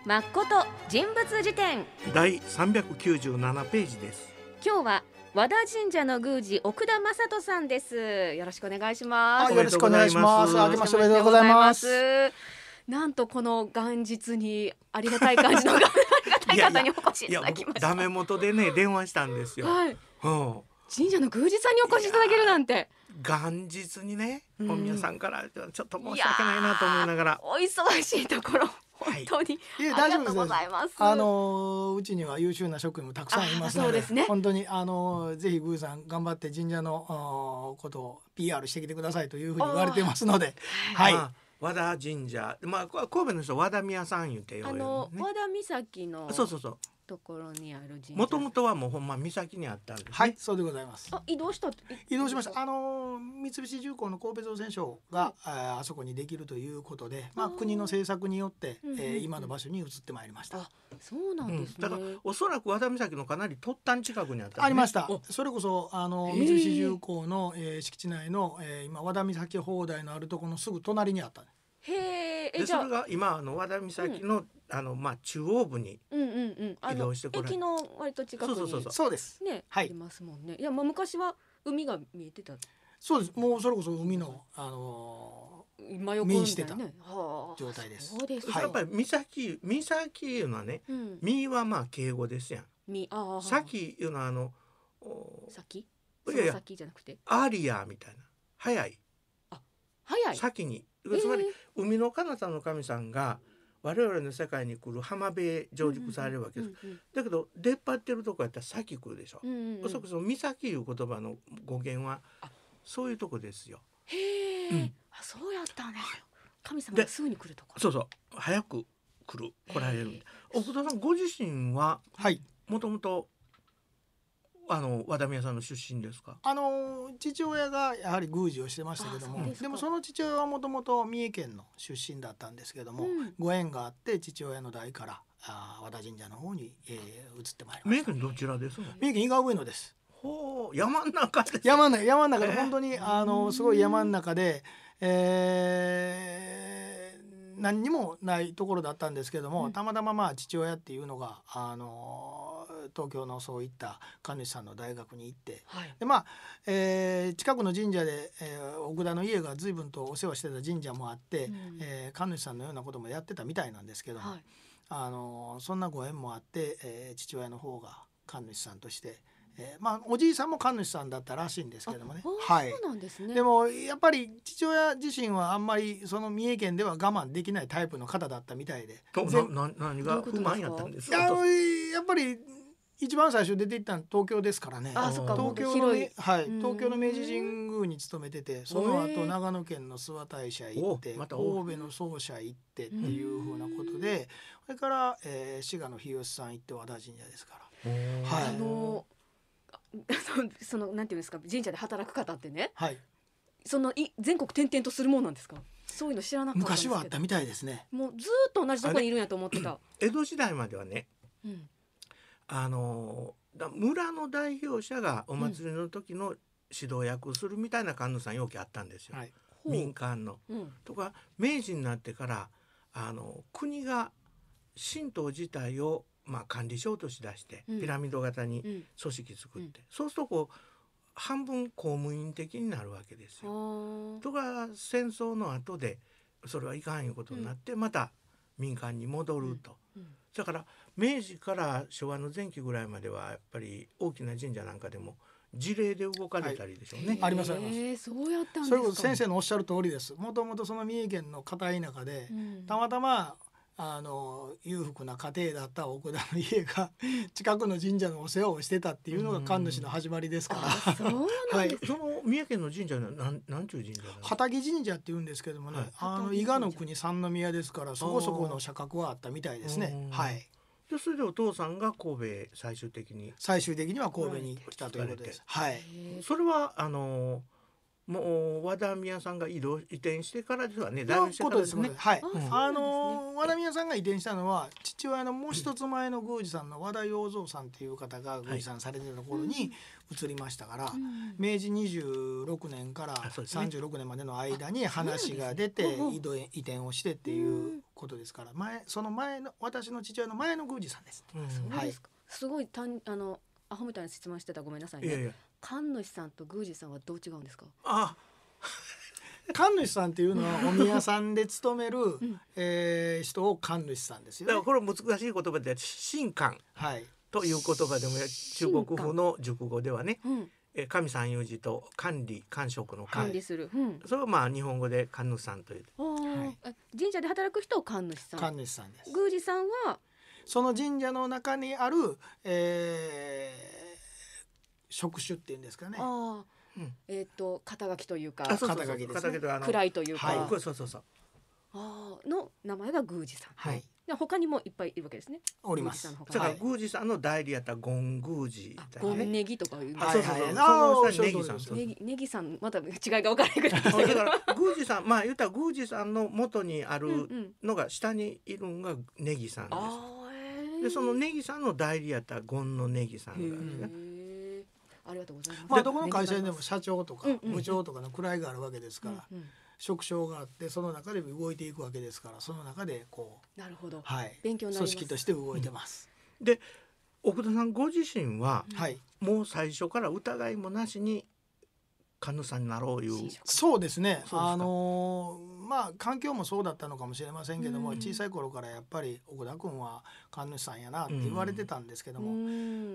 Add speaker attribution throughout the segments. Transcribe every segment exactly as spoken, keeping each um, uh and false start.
Speaker 1: 誠人物辞典
Speaker 2: だいさんびゃくきゅうじゅうななページです。
Speaker 1: 今日は和田神社の宮司奥田正人さんです。よろしくお願いします。
Speaker 3: よろしくお願いします。あけましておめでとうございます。
Speaker 1: なんとこの元日にありがたい感じのありがたい方にお越しいただきました。
Speaker 2: ダメ元でね電話したんですよ、
Speaker 1: はい、
Speaker 2: うん、
Speaker 1: 神社の宮司さんにお越しいただけるなんて
Speaker 2: 元日にね、お宮さんからちょっと申し訳ないなと思いながら、
Speaker 1: お忙しいところ本当に、はい、ありがとうございます。
Speaker 3: あのうちには優秀な職員もたくさんいますので、そうですね、本当にあのぜひ宮司さん頑張って神社のことを ピーアール してきてくださいというふうに言われてますので、はい、
Speaker 2: 和田神社、まあ神戸の人和田宮さん言うてよ、ね、
Speaker 1: あの和田岬の
Speaker 2: そうそうそう
Speaker 1: ところにある神社、
Speaker 2: もともとはもうほんま岬にあったんです、ね、
Speaker 3: はい、そうでございます。
Speaker 1: あ、移動した
Speaker 3: 移動しました。あの三菱重工の神戸造船所が、うん、あ, あそこにできるということで、まあ、国の政策によって、うんうんうん、えー、今の場所に移ってまいりました。
Speaker 1: あ、そうなんですね、
Speaker 2: うん、だからおそらく和田岬のかなり突端近くにあった、ね、
Speaker 3: ありました。それこそあの三菱重工の、えー、敷地内の、えー、今和田岬砲台のあるところのすぐ隣にあった。
Speaker 1: へ
Speaker 2: え、それが今あの和田岬の、うん、あのまあ中央部に移動してこられる、
Speaker 1: 駅の割と近くに
Speaker 3: そうそうそうそうです
Speaker 1: ね、はい、ありますもんね。いや、まあ、昔は海が見えてた。
Speaker 3: そうです。もうそれこそ海の、あのー、面してた状態です。
Speaker 1: そうです、
Speaker 2: はい、やっぱり岬岬いうのはね、うん、実はまあ敬語ですやん。みあ先いうのはあの
Speaker 1: 先
Speaker 2: いやいや
Speaker 1: 先じゃなくて
Speaker 2: アーリアーみたいな早い、
Speaker 1: あ早い
Speaker 2: 先に、つまり、えー、海の彼方の神さんが我々の世界に来る浜辺へ上陸されるわけです、うんうんうん、だけど出っ張ってるとこやったら先来るでしょ、うんうんうん、おそらくその岬いう言葉の語源はそういうとこですよ。
Speaker 1: へえ、うん、あ、そうやったんですよ。神様がすぐに来るところ。
Speaker 2: そうそう、早く来る来られる。奥田さんご自身はもともとあの和田宮さんの出身ですか？
Speaker 3: あの父親がやはり宮司をしてましたけども、 で, でもその父親はもともと三重県の出身だったんですけども、うん、ご縁があって父親の代からあ和田神社の方に、えー、移ってまいりました。
Speaker 2: 三重県どちらですか？
Speaker 3: 三重県伊賀上野です。
Speaker 2: ほう、山の中です。
Speaker 3: 山の中、山の中で本当に、えー、あのすごい山の中で、えー、何にもないところだったんですけども、うん、たまたままあ父親っていうのがあの東京のそういった神主さんの大学に行って、はい、でまあ、えー、近くの神社で、えー、奥田の家が随分とお世話してた神社もあって、うん、えー、神主さんのようなこともやってたみたいなんですけども、はい、あのそんなご縁もあって、えー、父親の方が神主さんとして、えーまあ、おじいさんも神主さんだったらしいんですけどもね、
Speaker 1: はい、そうなんですね。
Speaker 3: でもやっぱり父親自身はあんまりその三重県では我慢できないタイプの方だったみたいで、
Speaker 2: なな何が不満やったんですか？
Speaker 3: や, やっぱり一番最初出て行ったのは東京ですからね。
Speaker 1: あ、そっか、
Speaker 3: 東京の、はい、東京の明治神宮に勤めてて、その後長野県の諏訪大社行って、ま、神戸の総社行ってっていうふうなことで、それから、えー、滋賀の日吉さん行って和田神社ですから、はい、
Speaker 1: あのそのなんていうんですか、神社で働く方ってね、はい、そのい全国転々とするもんなんですか？そういうの知らなかったんですけど。
Speaker 3: 昔はあったみたいですね。
Speaker 1: もうずっと同じところにいるんやと思ってた。
Speaker 2: 江戸時代まではね、うん、あのだ村の代表者がお祭りの時の指導役をするみたいな神主さん要件あったんですよ、はい、民間の、うん、とか明治になってからあの国が神道自体を、まあ、管理しようとしだして、うん、ピラミッド型に組織作って、うん、そうするとこう半分公務員的になるわけですよ。とか戦争の後でそれはいかんいうことになって、うん、また民間に戻ると、うんうん、だから明治から昭和の前期ぐらいまではやっぱり大きな神社なんかでも事例で動かれたりでしょうね、はい、
Speaker 3: ありますあります。
Speaker 1: そうやったんですか。
Speaker 3: それこそ先生のおっしゃる通りです。もともとその三重県の片田舎で、うん、たまたまあの裕福な家庭だった奥田の家が近くの神社のお世話をしてたっていうのが神主の始まりですから、
Speaker 1: そうなんです、
Speaker 2: はい、その三重県の神社は何なんちゅう神社なんですか？
Speaker 3: 畑神社っていうんですけどもね、はい、あの伊賀の国三宮ですからそこそこの社格はあったみたいですね。はい。
Speaker 2: でそれでお父さんが神戸へ最終的に
Speaker 3: 最終的には神戸に来たということです。はい。
Speaker 2: それはあのもう和田宮さんが移動移転してからですわね。だいぶしてからですね。
Speaker 3: はい。あの和田宮さんが移転したのは父親のもう一つ前の宮司さんの和田洋三さんっていう方が宮司さんされてたところに移りましたから、はい、明治にじゅうろくねんからさんじゅうろくねんまでの間に話が出て移動移転をしてっていうことですから、前その前の私の父親の前の宮司さんです、
Speaker 1: うん、そうですか、はい、すごいたんあのアホみたいな質問してた、ごめんなさいね。いやいや、神主さんと宮司さんはどう違うんですか？
Speaker 2: あ
Speaker 3: 神主さんっていうのはお宮さんで勤める、うんえー、人を神主さんですよね。
Speaker 2: だからこれ難しい言葉で神官、はい、という言葉でも中国風の熟語ではね、うん、神三有寺と管理官職の
Speaker 1: 管理する、うん、
Speaker 2: それはまあ日本語で神主さんという、は
Speaker 1: い、神社で働く人を神主さん、
Speaker 3: 神主さんです。
Speaker 1: 宮司さんは
Speaker 3: その神社の中にある、えー、職種っていうんですかね。
Speaker 1: あうん、えっ、ー、と肩書きというか、
Speaker 3: 肩書きですね。
Speaker 1: 位というか、
Speaker 2: はい、そうそうそう、
Speaker 1: あの名前が宮司さん、
Speaker 3: はい、
Speaker 1: 他にもいっぱいいるわけですね。
Speaker 3: おります。
Speaker 2: だから宮司さんの代理やったら権宮司、
Speaker 1: 権ネギとかいう、
Speaker 2: あ、そうそうそう、その下にネギさん、
Speaker 1: ネギネギさんまた違いが分からないくらい
Speaker 2: だから宮司さん、まあ言ったら宮司さんの元にあるのが下にいるのがネギさんです。うん、でそのネギさんの代理やったら権のネギさんがですね。
Speaker 1: ありがとうございます。
Speaker 3: まあどこの会社にでも社長とか部長とかの位があるわけですから、うんうん、職称があってその中で動いていくわけですから、その中でこう、
Speaker 1: なるほど、
Speaker 3: はい、
Speaker 1: 勉強になります。
Speaker 3: 組織として動いてます。
Speaker 2: うん、で奥田さんご自身は、はい、もう最初から疑いもなしに神主さんになろういう。
Speaker 3: そうですね。あのー、まあ環境もそうだったのかもしれませんけども、うん、小さい頃からやっぱり奥田君は神主さんやなって言われてたんですけども、うん、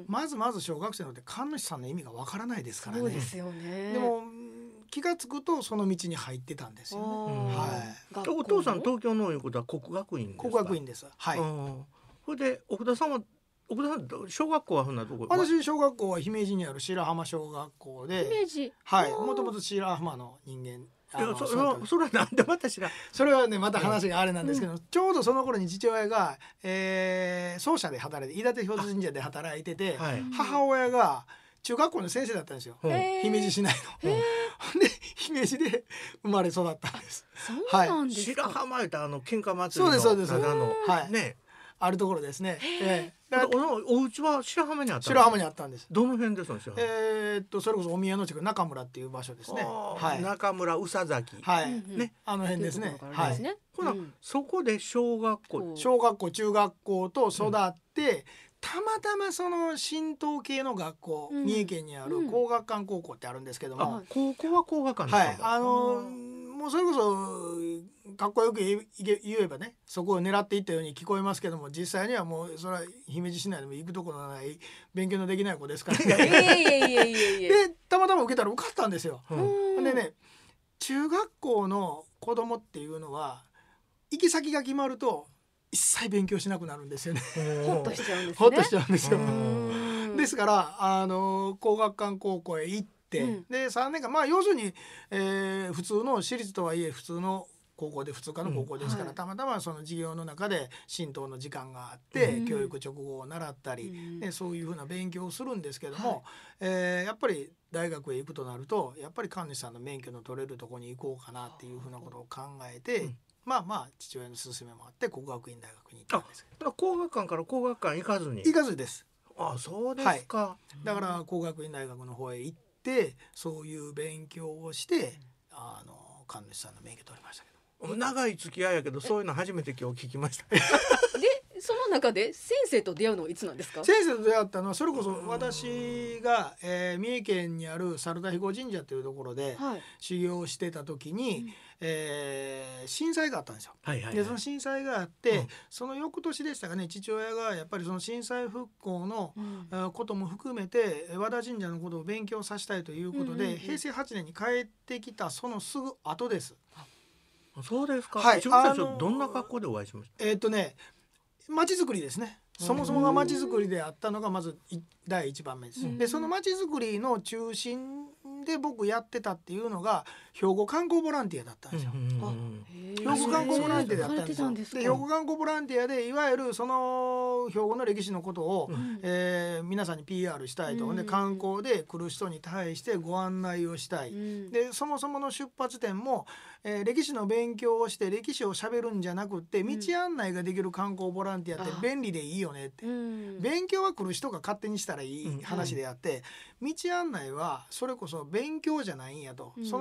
Speaker 3: まずまず小学生のって神主さんの意味がわからないですからね。
Speaker 1: そうですよね。
Speaker 3: でも気がつくとその道に入ってたんですよね。はい、
Speaker 2: お父さん東京のいうことは国学院ですか？
Speaker 3: 国学院です。はい。
Speaker 2: それで奥田さんは奥田さん小学校はそんなところ？
Speaker 3: 私小学校は姫路にある白浜小学校で、
Speaker 1: 姫路、
Speaker 3: はい、もともと白浜の人間。
Speaker 2: いや そ, そ, それはなんでまた知らん。
Speaker 3: それはねまた話があれなんですけど、うん、ちょうどその頃に父親が、えー、奏者で働いて飯舘表神社で働いてて、はい、母親が中学校の先生だったんですよ、姫路市内の。で姫路で生まれ育ったんです。
Speaker 1: そうなんですか。
Speaker 2: 白浜へたあの喧嘩祭りの
Speaker 3: そうですそうです、
Speaker 2: の、
Speaker 3: はい、ねあるところですね。え
Speaker 2: ー、お, お家は白浜にあったんです。
Speaker 3: 白浜にあったんです。
Speaker 2: どの辺ですか？
Speaker 3: えー、っとそれこそお宮の地区中村っていう場所ですね。
Speaker 2: はい、中村宇佐崎、
Speaker 3: はい、ね、あの辺ですね。はい。
Speaker 2: ほな、うん、そこで小学校、
Speaker 3: 小学校中学校と育って、うん、たまたまその神道系の学校、うん、三重県にある皇學館高校ってあるんですけども、
Speaker 2: うん、高校は皇学館ですか？
Speaker 3: はい、あのーもうそれこそかっこよく言えばね、そこを狙っていったように聞こえますけども、実際にはもうそれは姫路市内でも行くところのない勉強のできない子ですからね。でたまたま受けたら受かったんですよ。うん、でね、中学校の子供っていうのは行き先が決まると一切勉強しなくなるんですよね。
Speaker 1: ほっとしちゃうんですね。
Speaker 3: ほっとしちゃうんですよ。ですからあの皇学館高校へ行って、うん、でさんねんかん、まあ要するに、えー、普通の私立とはいえ普通の高校で普通科の高校ですから、うん、はい、たまたまその授業の中で神道の時間があって、うん、教育直後を習ったり、うん、でそういうふうな勉強をするんですけども、はい、えー、やっぱり大学へ行くとなるとやっぱり神主さんの免許の取れるところに行こうかなっていうふうなことを考えて、うん、まあまあ父親の勧めもあって国学院大学に行ったんですけど。
Speaker 2: 工学館から工学館行かずに？
Speaker 3: 行かずです。
Speaker 2: あ、そうですか。
Speaker 3: はい、だから工学院大学の方へ行ってそういう勉強をして、あの神主さんの免許取りましたけど。
Speaker 2: 長い付き合いやけどそういうの初めて今日聞きました。
Speaker 1: でその中で先生と出会うのはいつなんですか？
Speaker 3: 先生と出会ったのはそれこそ私が、えー、三重県にある猿田彦神社というところで修行をしてた時に、はい、えー、震災があったんですよ。はいはいはい、でその震災があって、うん、その翌年でしたかね、父親がやっぱりその震災復興の、うん、ことも含めて和田神社のことを勉強させたいということで、うんうんうん、へいせいはちねんに帰ってきたそのすぐ後です。
Speaker 2: そうですか。
Speaker 3: はい、
Speaker 2: 一番最初どんな格好でお会いしました？
Speaker 3: えーっとね町づくりですね。そもそもが町づくりであったのがまず第一番目です。でその町づくりの中心で僕やってたっていうのが兵庫観光ボランティアだったんですよ。兵庫観光ボランティアだったんですよ。で兵庫観光ボランティアでいわゆるその兵庫の歴史のことを、うん、えー、皆さんに ピーアール したいと、うん、で観光で来る人に対してご案内をしたい、うん、でそもそもの出発点も、えー、歴史の勉強をして歴史をしゃべるんじゃなくって道案内ができる観光ボランティアって便利でいいよねって、うん、勉強は来る人が勝手にしたらいい話であって、うん、道案内はそれこそ勉強じゃないんやと、うん、その日のう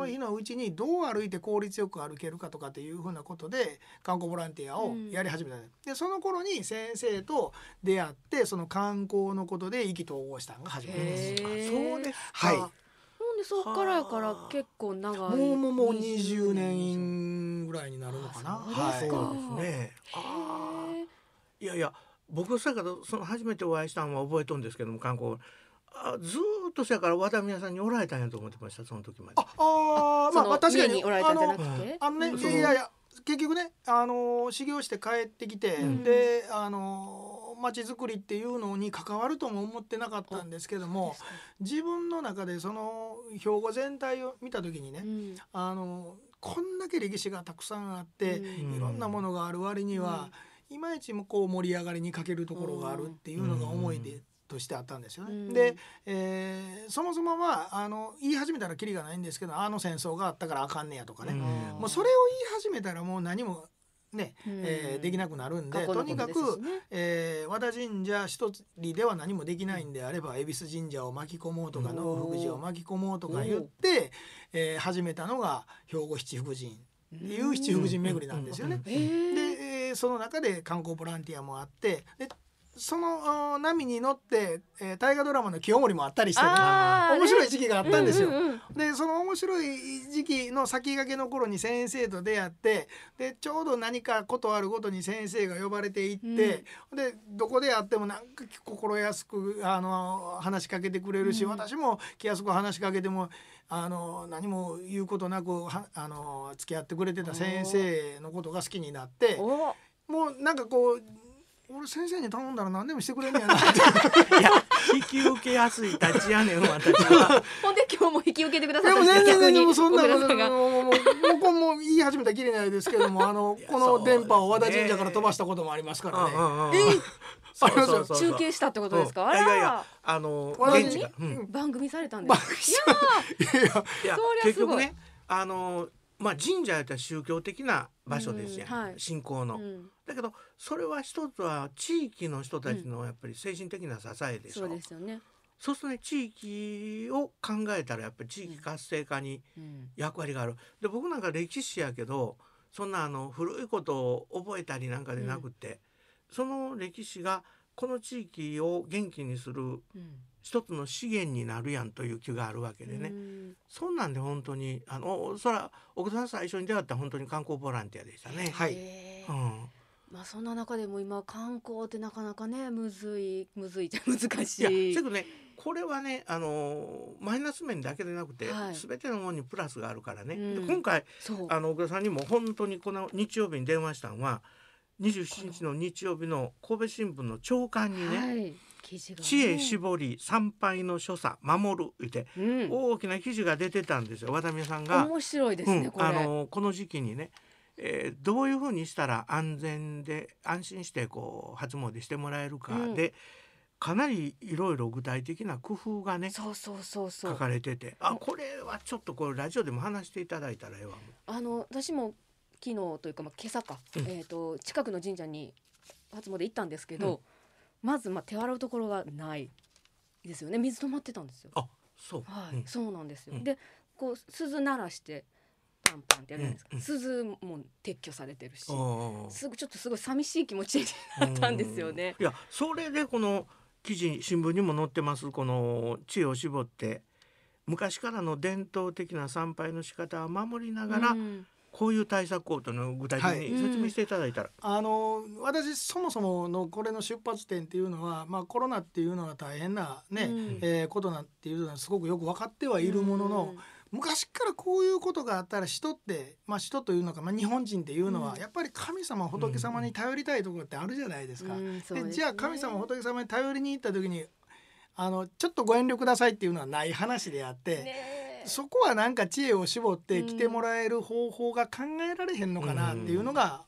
Speaker 3: うちにどう歩いて効率よく歩けるかとかっていうふうなことで観光ボランティアをやり始めた、うん、でその頃に先生と出会ってその観光のことで意気投合したのが始まりです。
Speaker 2: そうですか。
Speaker 3: はい。
Speaker 1: でそっからやから結構長い
Speaker 3: もうもうもうにじゅうねんぐらいになるのかな。
Speaker 1: そうですか、
Speaker 2: はい、そうですね。あいやいや僕さからその初めてお会いしたのは覚えとるんですけども、観光あずっとそやから和田宮さんにおられたんやと思ってました、その時まで。
Speaker 3: ああまあ確かに
Speaker 1: おられたんじゃなくて、
Speaker 3: あのね、いやいや結局ね、あの修行して帰ってきて、うん、であの町づくりっていうのに関わるとも思ってなかったんですけども、自分の中でその兵庫全体を見た時にね、うん、あのこんだけ歴史がたくさんあって、うん、いろんなものがある割には、うん、いまいちもこう盛り上がりに欠けるところがあるっていうのが思いで、うんとしてあったんですよね。うん、で、えー、そもそもはあの言い始めたらキリがないんですけど、あの戦争があったからあかんねやとかね、うん、もうそれを言い始めたらもう何もね、うんえー、できなくなるんで、とにかく、えー、和田神社一人では何もできないんであれば、恵比寿神社を巻き込もうとか能福寺を巻き込もうとか言って、えー、始めたのが兵庫七福神っていう七福神巡りなんですよね。で、えー、その中で観光ボランティアもあって、でその波に乗って、えー、大河ドラマの清盛もあったりして、ね、面白い時期があったんですよ、うんうんうん、でその面白い時期の先駆けの頃に先生と出会って、でちょうど何かことあるごとに先生が呼ばれていって、うん、でどこであってもなんか心安くあの話しかけてくれるし、うん、私も気安く話しかけてもあの何も言うことなくはあの付き合ってくれてた先生のことが好きになって、もうなんかこう俺先生に頼んだら何でもしてくれんねやなって
Speaker 2: いや引き受けやすい立ちやねん私は
Speaker 1: ほんで今日も引き受けてくださった
Speaker 3: んです。でも全然でもそんなこともうもうこも言い始めたらきりないですけども、あのこの電波を和田神社から飛ばしたこともありますからね。
Speaker 1: え中継したってことですか。あらいやいや
Speaker 2: あの
Speaker 1: 現地が、うん、番組されたんです。いやいやいや
Speaker 2: 結局ねあのまあ、神社やったら宗教的な場所ですやん、うんはい、信仰の、うん、だけどそれは一つは地域の人たちのやっぱり精神的な支えでしょ、うん、そうですよね。そうするとね地域を考えたらやっぱり地域活性化に役割がある、うん、で僕なんか歴史やけどそんなあの古いことを覚えたりなんかでなくて、うん、その歴史がこの地域を元気にする、うん一つの資源になるやんという気があるわけでね、うん、そんなんで本当にあのそら奥田さん最初に出会った本当に観光ボランティアでしたね。
Speaker 3: はい、
Speaker 1: うん、まあそんな中でも今観光ってなかなかねむずいむずいじゃ難しい。
Speaker 2: いやけどねこれはねあのマイナス面だけでなくて、はい、全てのものにプラスがあるからね、うん、で今回あの奥田さんにも本当にこの日曜日に電話したのはにじゅうしちにちの日曜日の神戸新聞の朝刊にね、はいね、知恵絞り参拝の所作守るって、うん、大きな記事が出てたんですよ。和田宮さんが
Speaker 1: 面白いですね、うん、これ
Speaker 2: あのこの時期にね、えー、どういうふうにしたら安全で安心してこう初詣してもらえるかで、うん、かなりいろいろ具体的な工夫がね
Speaker 1: そうそうそうそう
Speaker 2: 書かれてて、あこれはちょっとこれラジオでも話していただいたらええわ。
Speaker 1: あの私も昨日というか、まあ、今朝か、うんえー、と近くの神社に初詣行ったんですけど、うんまずまあ手洗うところがないですよね。水止まってたんですよ。
Speaker 2: あ、そう。
Speaker 1: はい、
Speaker 2: うん、
Speaker 1: そうなんですよ。うん、で、こう鈴鳴らしてパンパンってやるじゃないですか。うん、鈴も撤去されてるし、すぐちょっとすごい寂しい気持ちになったんですよね。
Speaker 2: いや、それでこの記事新聞にも載ってますこの知恵を絞って昔からの伝統的な参拝の仕方を守りながら。うんこういう対策をというのを具体的に説明していただいたら、
Speaker 3: はい、あの私そもそものこれの出発点っていうのは、まあ、コロナっていうのは大変な、ねうんえー、ことなんていうのはすごくよく分かってはいるものの、うん、昔からこういうことがあったら人って、まあ、人というのか、まあ、日本人っていうのは、うん、やっぱり神様仏様に頼りたいところってあるじゃないですか、うんですね、でじゃあ神様仏様に頼りに行った時にあのちょっとご遠慮くださいっていうのはない話であって、ねそこはなんか知恵を絞って来てもらえる方法が考えられへんのかなっていうのが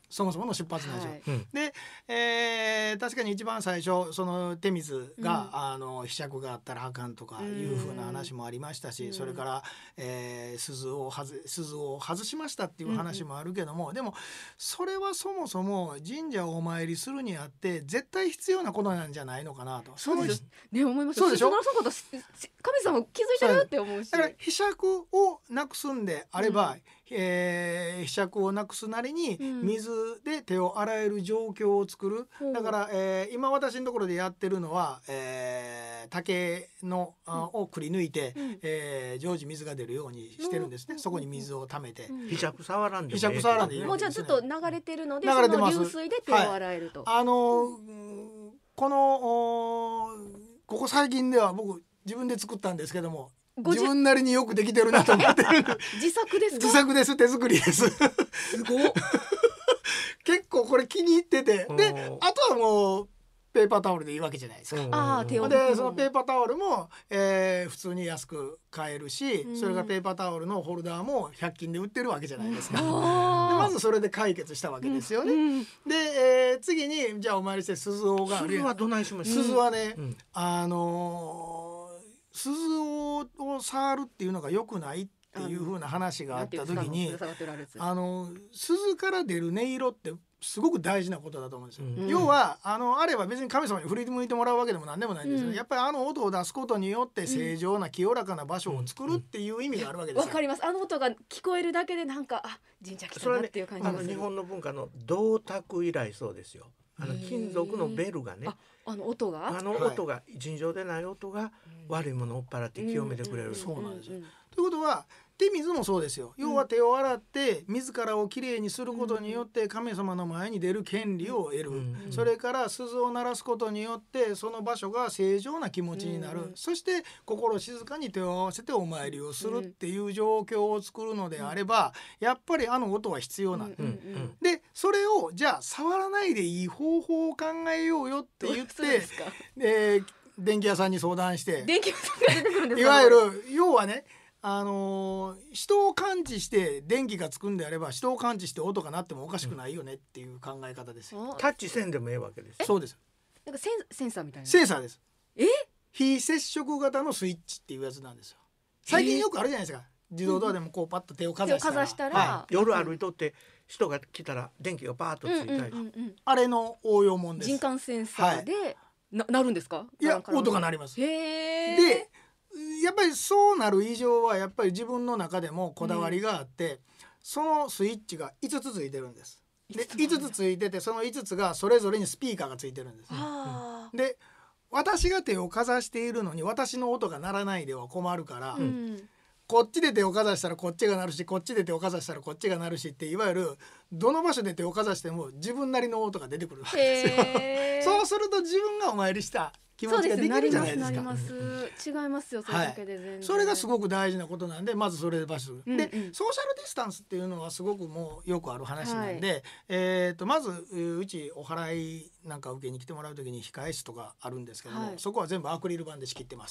Speaker 3: そもそもの出発なんですよ。
Speaker 1: はい、
Speaker 3: で、えー、確かに一番最初その手水が、うん、あの柄杓があったらあかんとかいうふうな話もありましたし、それから、えー、鈴を外鈴を外しましたっていう話もあるけども、うん、でもそれはそもそも神社をお参りするにあって絶対必要なことなんじゃないのかなと。
Speaker 1: そうですね、思います。
Speaker 3: そうでしょ。
Speaker 1: そうこと神様気づいてるって思うし、
Speaker 3: だから柄杓をなくすんであれば、うんえー、柄杓をなくすなりに水で手を洗える状況を作る、うん、だから、えー、今私のところでやってるのは、えー、竹の、うん、をくり抜いて、うんえー、常時水が出るようにしてるんですね、うん、そこに水を溜めて、
Speaker 2: うん、柄杓触らんでも
Speaker 3: いい、柄杓触らんでいい、
Speaker 1: もうじゃあちょっと流れてるので、その流水で手を洗えると、
Speaker 3: はい、あのこのここ最近では僕自分で作ったんですけども、自分なりによくできてるなと思ってる
Speaker 1: 自作ですか？
Speaker 3: 自作です、手作りです
Speaker 1: すごっ
Speaker 3: 結構これ気に入ってて、であとはもうペーパータオルでいいわけじゃないですか。
Speaker 1: あ手を
Speaker 3: でそのペーパータオルも、えー、普通に安く買えるし、うん、それがペーパータオルのホルダーもひゃく均で売ってるわけじゃないですか、うん、でまずそれで解決したわけですよね、うん、で、えー、次にじゃあお参りして鈴をがある
Speaker 2: 鈴はどないしました？
Speaker 3: 鈴はね、うん、あのー鈴を触るっていうのが良くないっていう風な話があった時に、あの鈴から出る音色ってすごく大事なことだと思うんですよ、うん、要はあのあれば別に神様に振り向いてもらうわけでも何でもないんですよ、うん、やっぱりあの音を出すことによって正常な清らかな場所を作るっていう意味があるわけですよ。
Speaker 1: わかります。あの音が聞こえるだけでなんかあ神社来たなっていう感じがする。
Speaker 2: それ、ね、あの日本の文化の銅鐸以来そうですよ。あの金属のベルがね、
Speaker 1: あの音が
Speaker 2: あの音が、はい、尋常でない音が悪いものを追っ払って清めてくれる、うん、
Speaker 3: そうなんですよ、うん、ということは手水もそうですよ。要は手を洗って自らをきれいにすることによって神様の前に出る権利を得る、うん、それから鈴を鳴らすことによってその場所が正常な気持ちになる、うん、そして心静かに手を合わせてお参りをするっていう状況を作るのであれば、やっぱりあの音は必要なんで、うんうん、でそれをじゃあ触らないでいい方法を考えようよって言って、えー、電気屋さんに相談して
Speaker 1: 電気屋さんが出てくるんですか？
Speaker 3: いわゆる要はね、あのー、人を感知して電気がつくんであれば人を感知して音が鳴ってもおかしくないよねっていう考え方ですよ、
Speaker 2: うん、タッチせんでもええわけです。
Speaker 3: そうです。
Speaker 1: なんかセン、センサーみたいな。
Speaker 3: センサーです。
Speaker 1: え
Speaker 3: 非接触型のスイッチっていうやつなんですよ。最近よくあるじゃないですか、自動ドアでもこうパッと手をかざしたら、
Speaker 1: 手をかざしたら、
Speaker 3: はい、
Speaker 2: 夜歩いとって人が来たら電気がパーッとついたり、うんうんうんうん、
Speaker 3: あれの応用もんです。
Speaker 1: 人感センサーで、はい、な, なるんですか？
Speaker 3: いや音が鳴ります。
Speaker 1: へー。
Speaker 3: でやっぱりそうなる以上はやっぱり自分の中でもこだわりがあって、うん、そのスイッチがいつつついてるんです。でいつつついててそのいつつがそれぞれにスピーカーがついてるんです、うん、で私が手をかざしているのに私の音が鳴らないでは困るから、うん、こっちで手をかざしたらこっちが鳴るしこっちで手をかざしたらこっちが鳴るしっていわゆるどの場所で手をかざしても自分なりの音が出てくるわけですよそうすると自分がお参りした気持ちができるじゃないですか。
Speaker 1: なります、なります。違いますよそれだけで全然、はい、
Speaker 3: それがすごく大事なことなんでまずそれで場所、うんうん、でソーシャルディスタンスっていうのはすごくもうよくある話なんで、はい、えー、とまずうちお祓いなんか受けに来てもらう時に控え室とかあるんですけども、はい、そこは全部アクリル板で仕切ってます。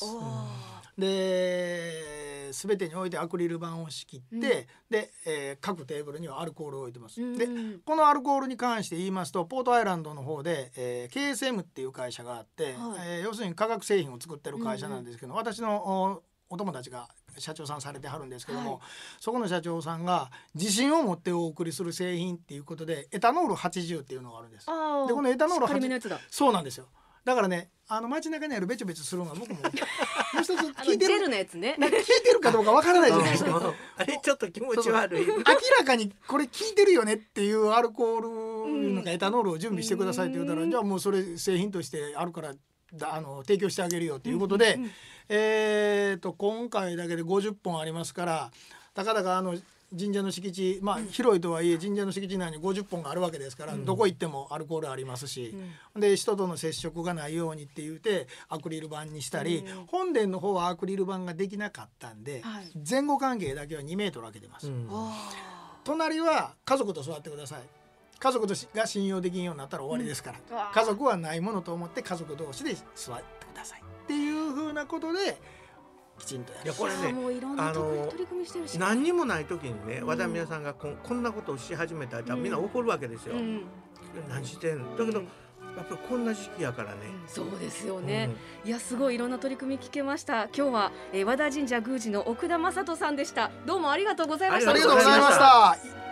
Speaker 3: で全てにおいてアクリル板を仕切って、うん、で、えー、各テーブルにはアルコールを置いてます、うん、でこのアルコールに関して言いますとポートアイランドの方で、えー、ケーエスエム っていう会社があって、はい、えー、要するに化学製品を作ってる会社なんですけど、うんうん、私の お, お友達が社長さんされてはるんですけども、はい、そこの社長さんが自信を持ってお送りする製品っていうことでエタノールはちじゅうっていうのがあるんです。でこのエタノールはちじゅうそうなんですよ。だからねあの街中にあるベチョベチョするのは僕ももう一つ聞いてる
Speaker 1: ジェルのやつね
Speaker 3: 聞いてるかどうかわからないじゃないですか
Speaker 2: あれちょっと気持ち悪い
Speaker 3: 明らかにこれ聞いてるよねっていうアルコールのかエタノールを準備してくださいって言うたら、うん、じゃあもうそれ製品としてあるからだあの提供してあげるよということで、うんうん、えーと今回だけでごじゅっぽんありますからたかだかあの神社の敷地、まあ、広いとはいえ神社の敷地内にごじゅっぽんがあるわけですから、うん、どこ行ってもアルコールありますし、うん、で人との接触がないようにって言ってアクリル板にしたり、うん、本殿の方はアクリル板ができなかったんで、はい、前後関係だけはにメートル空けてます、うん、隣は家族と座ってください。家族が信用できんようになったら終わりですから、うん、家族はないものと思って家族同士で座ってくださいっていうふうなことできちんとやる。
Speaker 2: いやこれね、
Speaker 1: もういろんな取り組みしてるし、
Speaker 2: 何にもない時にね、和田宮さんがここんなことをし始めたらみんな怒るわけですよ。うん、何してんのだけど、うん、やっぱりこんな時期やからね、
Speaker 1: うん、そうですよね、うん、いやすごいいろんな取り組み聞けました。今日は、えー、和田神社宮司の奥田正人さんでした。どうもありがとうございました。
Speaker 3: ありがとうございました。